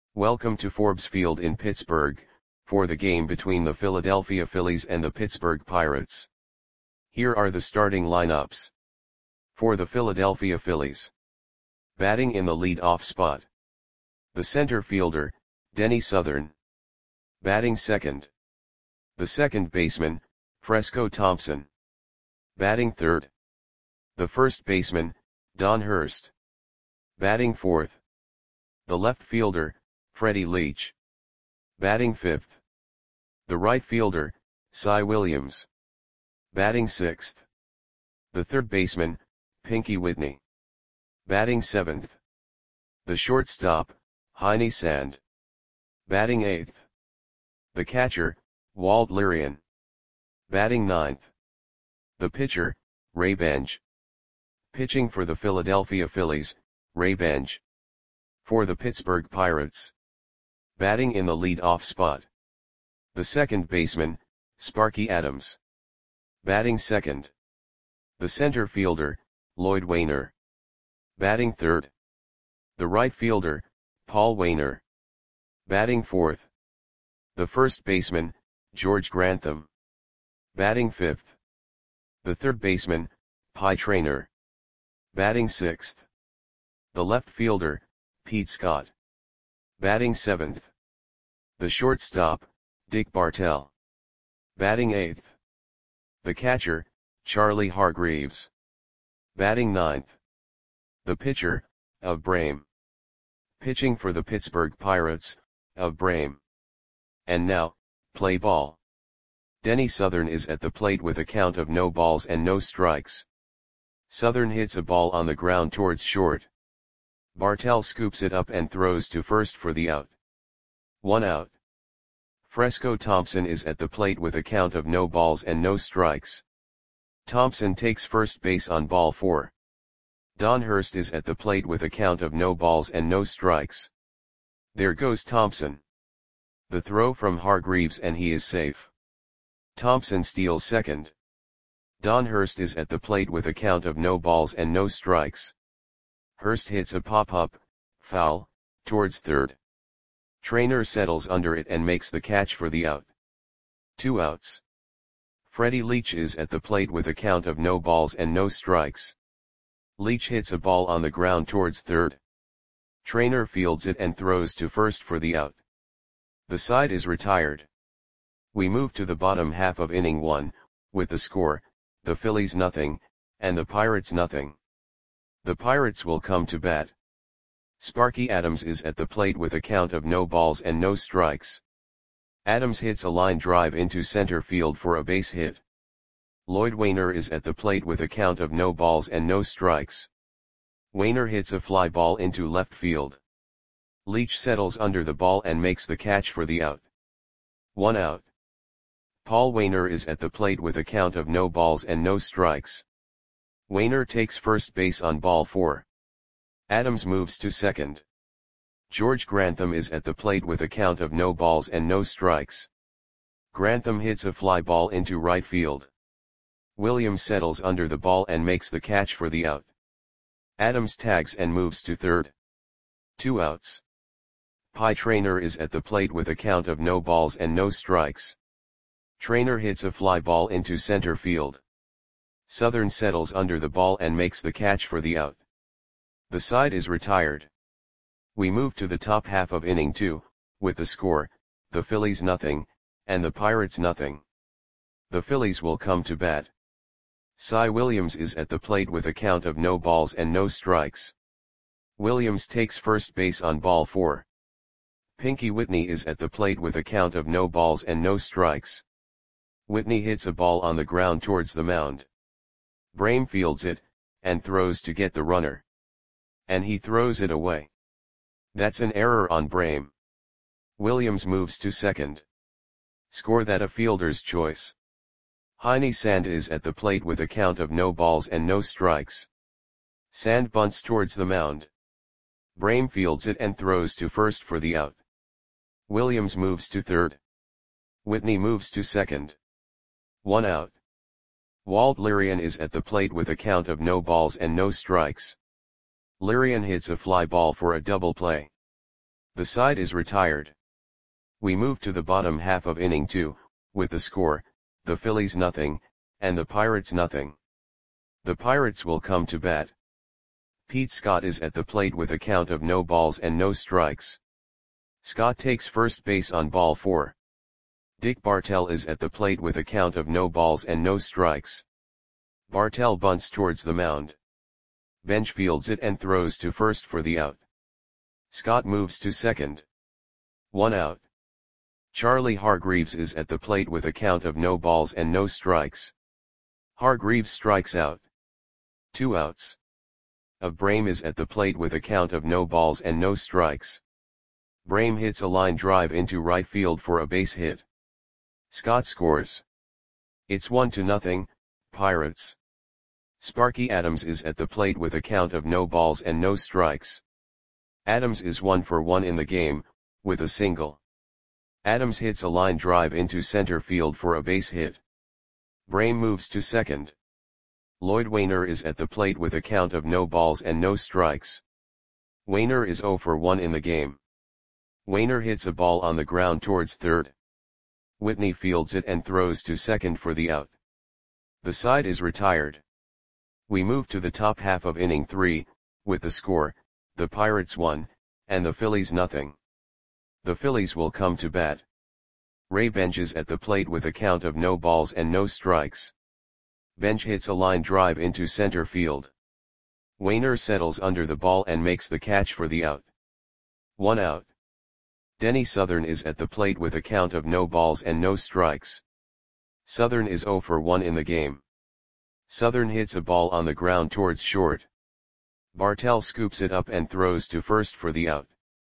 Welcome to Forbes Field in Pittsburgh, for the game between the Philadelphia Phillies and the Pittsburgh Pirates. Here are the starting lineups. For the Philadelphia Phillies. Batting in the lead-off spot. The center fielder, Denny Southern. Batting second. The second baseman, Fresco Thompson. Batting third. The first baseman, Don Hurst. Batting fourth. The left fielder, Freddie Leach. Batting fifth. The right fielder, Cy Williams. Batting sixth. The third baseman, Pinky Whitney. Batting seventh. The shortstop, Heine Sand. Batting eighth. The catcher, Walt Lirian. Batting ninth. The pitcher, Ray Benj. Pitching for the Philadelphia Phillies, Ray Benj. For the Pittsburgh Pirates. Batting in the lead-off spot. The second baseman, Sparky Adams. Batting second. The center fielder, Lloyd Wainer. Batting third. The right fielder, Paul Wainer. Batting fourth. The first baseman, George Grantham. Batting fifth. The third baseman, Pie Traynor. Batting sixth. The left fielder, Pete Scott. Batting seventh. The shortstop, Dick Bartell. Batting eighth. The catcher, Charlie Hargreaves. Batting ninth. The pitcher, of Brame. Pitching for the Pittsburgh Pirates, of Brame. And now, play ball. Denny Southern is at the plate with a count of no balls and no strikes. Southern hits a ball on the ground towards short. Bartell scoops it up and throws to first for the out. 1 out. Fresco Thompson is at the plate with a count of no balls and no strikes. Thompson takes first base on ball 4. Don Hurst is at the plate with a count of no balls and no strikes. There goes Thompson. The throw from Hargreaves and he is safe. Thompson steals second. Don Hurst is at the plate with a count of no balls and no strikes. Hurst hits a pop-up, foul, towards third. Traynor settles under it and makes the catch for the out. 2 outs. Freddie Leach is at the plate with a count of no balls and no strikes. Leach hits a ball on the ground towards third. Traynor fields it and throws to first for the out. The side is retired. We move to the bottom half of inning 1, with the score, the Phillies nothing, and the Pirates nothing. The Pirates will come to bat. Sparky Adams is at the plate with a count of no balls and no strikes. Adams hits a line drive into center field for a base hit. Lloyd Wainer is at the plate with a count of no balls and no strikes. Wainer hits a fly ball into left field. Leach settles under the ball and makes the catch for the out. 1 out. Paul Wainer is at the plate with a count of no balls and no strikes. Wainer takes first base on ball 4. Adams moves to second. George Grantham is at the plate with a count of no balls and no strikes. Grantham hits a fly ball into right field. Williams settles under the ball and makes the catch for the out. Adams tags and moves to third. 2 outs. Pie Traynor is at the plate with a count of no balls and no strikes. Traynor hits a fly ball into center field. Southern settles under the ball and makes the catch for the out. The side is retired. We move to the top half of inning 2, with the score, the Phillies nothing, and the Pirates nothing. The Phillies will come to bat. Cy Williams is at the plate with a count of no balls and no strikes. Williams takes first base on ball 4. Pinky Whitney is at the plate with a count of no balls and no strikes. Whitney hits a ball on the ground towards the mound. Brame fields it, and throws to get the runner. And he throws it away. That's an error on Brame. Williams moves to second. Score that a fielder's choice. Heine Sand is at the plate with a count of no balls and no strikes. Sand bunts towards the mound. Brame fields it and throws to first for the out. Williams moves to third. Whitney moves to second. 1 out. Walt Lirian is at the plate with a count of no balls and no strikes. Lirian hits a fly ball for a double play. The side is retired. We move to the bottom half of inning 2, with the score, the Phillies nothing, and the Pirates nothing. The Pirates will come to bat. Pete Scott is at the plate with a count of no balls and no strikes. Scott takes first base on ball 4. Dick Bartell is at the plate with a count of no balls and no strikes. Bartell bunts towards the mound. Bench fields it and throws to first for the out. Scott moves to second. 1 out. Charlie Hargreaves is at the plate with a count of no balls and no strikes. Hargreaves strikes out. 2 outs. Brame is at the plate with a count of no balls and no strikes. Brame hits a line drive into right field for a base hit. Scott scores. It's 1-0, Pirates. Sparky Adams is at the plate with a count of no balls and no strikes. Adams is 1 for 1 in the game, with a single. Adams hits a line drive into center field for a base hit. Brame moves to second. Lloyd Wainer is at the plate with a count of no balls and no strikes. Wainer is 0 for 1 in the game. Wainer hits a ball on the ground towards third. Whitney fields it and throws to second for the out. The side is retired. We move to the top half of inning 3, with the score, the Pirates 1, and the Phillies nothing. The Phillies will come to bat. Ray Bench is at the plate with a count of no balls and no strikes. Bench hits a line drive into center field. Wainer settles under the ball and makes the catch for the out. 1 out. Denny Southern is at the plate with a count of no balls and no strikes. Southern is 0 for 1 in the game. Southern hits a ball on the ground towards short. Bartell scoops it up and throws to first for the out.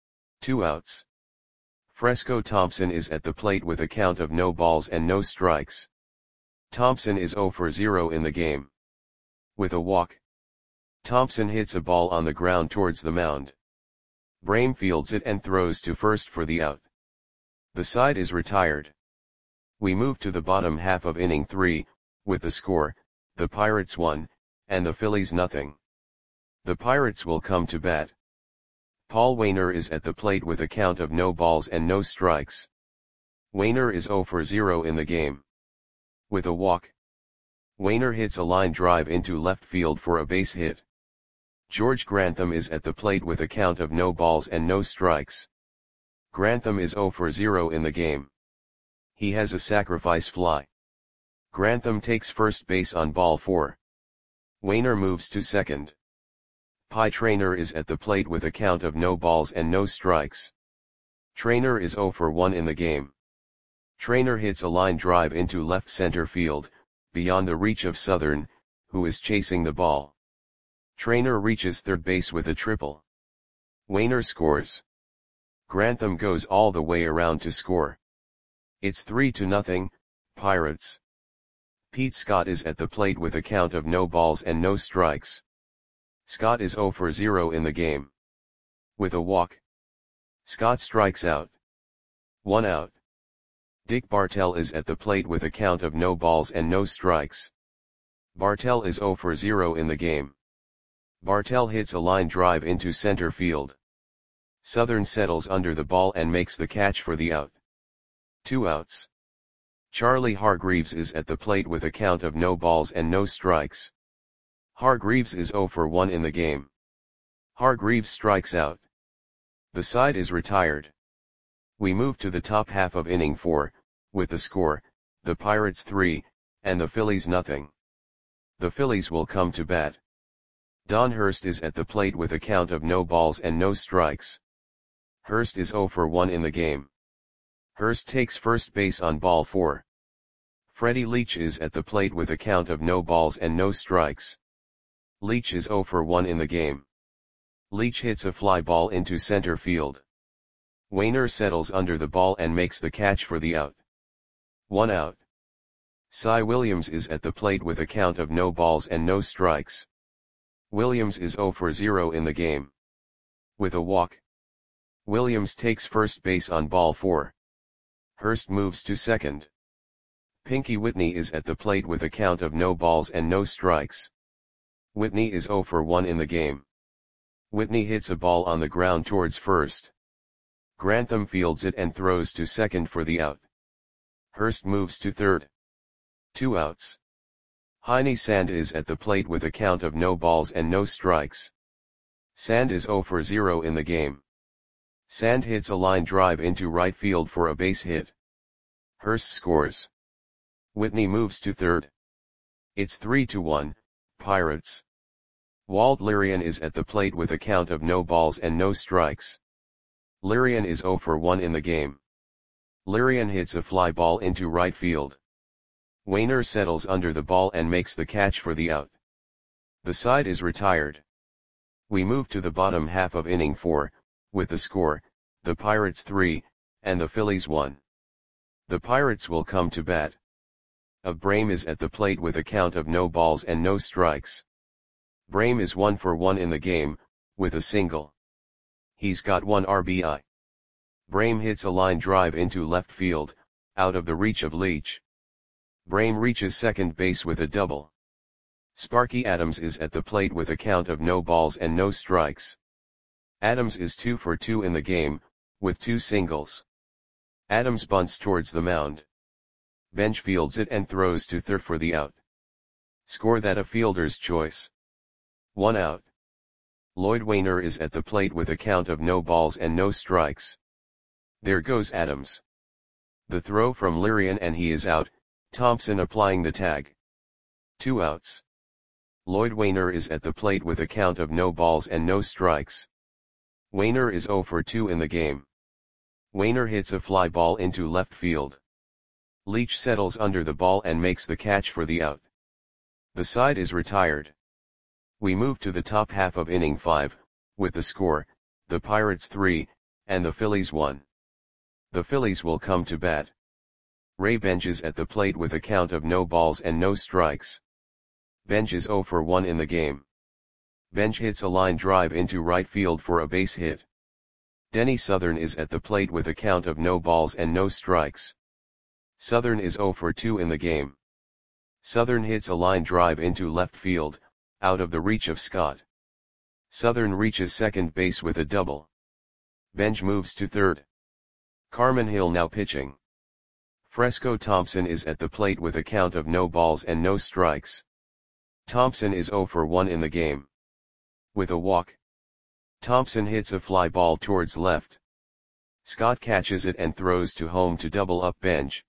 2 outs. Fresco Thompson is at the plate with a count of no balls and no strikes. Thompson is 0 for 0 in the game. With a walk. Thompson hits a ball on the ground towards the mound. Brame fields it and throws to first for the out. The side is retired. We move to the bottom half of inning 3, with the score, the Pirates 1, and the Phillies nothing. The Pirates will come to bat. Paul Wainer is at the plate with a count of no balls and no strikes. Wainer is 0 for 0 in the game. With a walk. Wainer hits a line drive into left field for a base hit. George Grantham is at the plate with a count of no balls and no strikes. Grantham is 0 for 0 in the game. He has a sacrifice fly. Grantham takes first base on ball 4. Wainer moves to second. Pie Traynor is at the plate with a count of no balls and no strikes. Traynor is 0 for 1 in the game. Traynor hits a line drive into left center field, beyond the reach of Southern, who is chasing the ball. Traynor reaches third base with a triple. Wainer scores. Grantham goes all the way around to score. It's 3-0, Pirates. Pete Scott is at the plate with a count of no balls and no strikes. Scott is 0 for 0 in the game. With a walk. Scott strikes out. 1 out. Dick Bartell is at the plate with a count of no balls and no strikes. Bartell is 0 for 0 in the game. Bartell hits a line drive into center field. Southern settles under the ball and makes the catch for the out. 2 outs. Charlie Hargreaves is at the plate with a count of no balls and no strikes. Hargreaves is 0 for 1 in the game. Hargreaves strikes out. The side is retired. We move to the top half of inning 4, with the score, the Pirates 3, and the Phillies nothing. The Phillies will come to bat. Don Hurst is at the plate with a count of no balls and no strikes. Hurst is 0 for 1 in the game. Hurst takes first base on ball 4. Freddie Leach is at the plate with a count of no balls and no strikes. Leach is 0 for 1 in the game. Leach hits a fly ball into center field. Wainer settles under the ball and makes the catch for the out. 1 out. Cy Williams is at the plate with a count of no balls and no strikes. Williams is 0 for 0 in the game. With a walk. Williams takes first base on ball 4. Hurst moves to second. Pinky Whitney is at the plate with a count of no balls and no strikes. Whitney is 0 for 1 in the game. Whitney hits a ball on the ground towards first. Grantham fields it and throws to second for the out. Hurst moves to third. 2 outs. Heine Sand is at the plate with a count of no balls and no strikes. Sand is 0 for 0 in the game. Sand hits a line drive into right field for a base hit. Hurst scores. Whitney moves to third. It's 3-1, Pirates. Walt Lirian is at the plate with a count of no balls and no strikes. Lirian is 0 for 1 in the game. Lirian hits a fly ball into right field. Wainer settles under the ball and makes the catch for the out. The side is retired. We move to the bottom half of inning 4, with the score, the Pirates 3, and the Phillies 1. The Pirates will come to bat. Brame is at the plate with a count of no balls and no strikes. Brame is 1 for 1 in the game, with a single. He's got 1 RBI. Brame hits a line drive into left field, out of the reach of Leach. Brame reaches second base with a double. Sparky Adams is at the plate with a count of no balls and no strikes. Adams is 2 for 2 in the game, with 2 singles. Adams bunts towards the mound. Bench fields it and throws to third for the out. Score that a fielder's choice. 1 out. Lloyd Wainer is at the plate with a count of no balls and no strikes. There goes Adams. The throw from Lirian and he is out, Thompson applying the tag. 2 outs. Lloyd Wainer is at the plate with a count of no balls and no strikes. Wainer is 0 for 2 in the game. Wainer hits a fly ball into left field. Leach settles under the ball and makes the catch for the out. The side is retired. We move to the top half of inning 5, with the score, the Pirates 3, and the Phillies 1. The Phillies will come to bat. Ray Bench is at the plate with a count of no balls and no strikes. Bench is 0 for 1 in the game. Bench hits a line drive into right field for a base hit. Denny Southern is at the plate with a count of no balls and no strikes. Southern is 0 for 2 in the game. Southern hits a line drive into left field, out of the reach of Scott. Southern reaches second base with a double. Bench moves to third. Carmen Hill now pitching. Fresco Thompson is at the plate with a count of no balls and no strikes. Thompson is 0 for 1 in the game. With a walk. Thompson hits a fly ball towards left. Scott catches it and throws to home to double up Bench.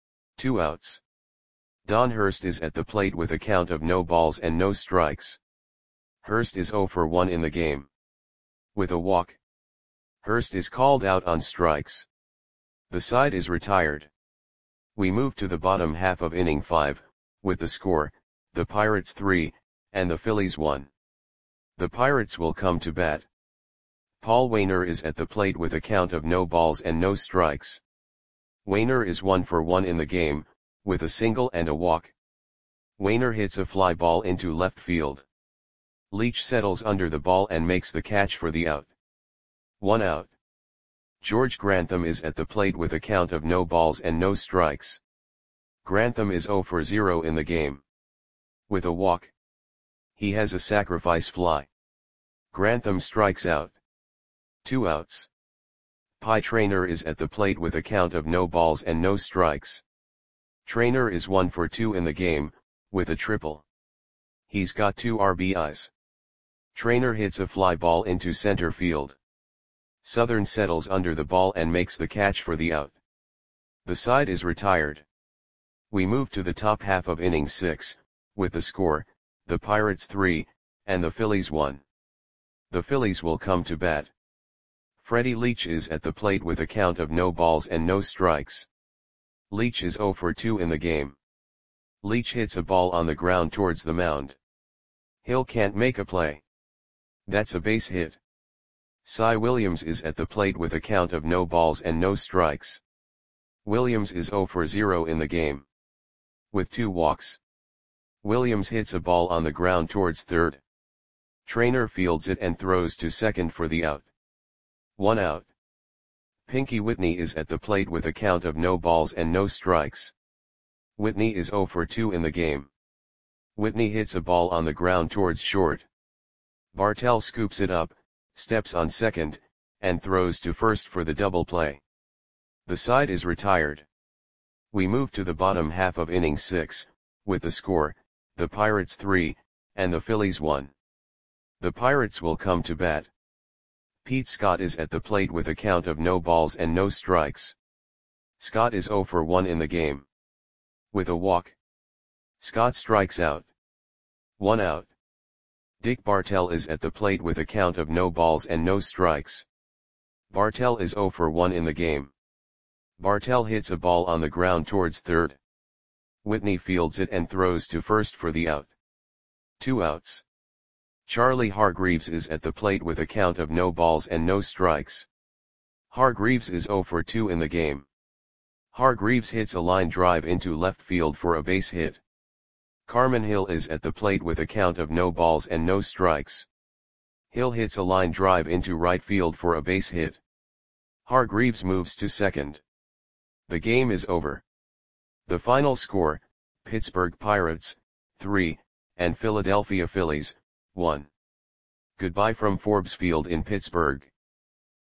2 outs. Don Hurst is at the plate with a count of no balls and no strikes. Hurst is 0 for 1 in the game. With a walk. Hurst is called out on strikes. The side is retired. We move to the bottom half of inning 5, with the score, the Pirates 3, and the Phillies 1. The Pirates will come to bat. Paul Wainer is at the plate with a count of no balls and no strikes. Wainer is 1 for 1 in the game, with a single and a walk. Wainer hits a fly ball into left field. Leach settles under the ball and makes the catch for the out. 1 out. George Grantham is at the plate with a count of no balls and no strikes. Grantham is 0 for 0 in the game. With a walk. He has a sacrifice fly. Grantham strikes out. 2 outs. Pie Traynor is at the plate with a count of no balls and no strikes. Traynor is 1 for 2 in the game, with a triple. He's got 2 RBIs. Traynor hits a fly ball into center field. Southern settles under the ball and makes the catch for the out. The side is retired. We move to the top half of inning 6, with the score, the Pirates 3, and the Phillies 1. The Phillies will come to bat. Freddie Leach is at the plate with a count of no balls and no strikes. Leach is 0 for 2 in the game. Leach hits a ball on the ground towards the mound. Hill can't make a play. That's a base hit. Cy Williams is at the plate with a count of no balls and no strikes. Williams is 0 for 0 in the game. With 2 walks. Williams hits a ball on the ground towards third. Traynor fields it and throws to second for the out. 1 out. Pinky Whitney is at the plate with a count of no balls and no strikes. Whitney is 0 for 2 in the game. Whitney hits a ball on the ground towards short. Bartell scoops it up, steps on second, and throws to first for the double play. The side is retired. We move to the bottom half of inning 6, with the score, the Pirates 3, and the Phillies 1. The Pirates will come to bat. Pete Scott is at the plate with a count of no balls and no strikes. Scott is 0 for 1 in the game. With a walk, Scott strikes out. 1 out. Dick Bartell is at the plate with a count of no balls and no strikes. Bartell is 0 for 1 in the game. Bartell hits a ball on the ground towards third. Whitney fields it and throws to first for the out. 2 outs. Charlie Hargreaves is at the plate with a count of no balls and no strikes. Hargreaves is 0 for 2 in the game. Hargreaves hits a line drive into left field for a base hit. Carmen Hill is at the plate with a count of no balls and no strikes. Hill hits a line drive into right field for a base hit. Hargreaves moves to second. The game is over. The final score, Pittsburgh Pirates, 3, and Philadelphia Phillies, 1. Goodbye from Forbes Field in Pittsburgh.